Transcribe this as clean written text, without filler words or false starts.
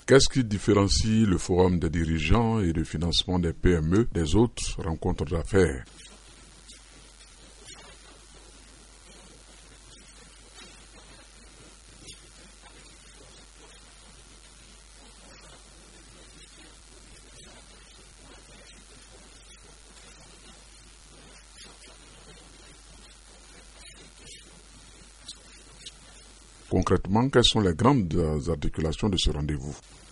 Qu'est-ce qui différencie le Forum des dirigeants et de financement des PME des autres rencontres d'affaires? Concrètement, quelles sont les grandes articulations de ce rendez-vous?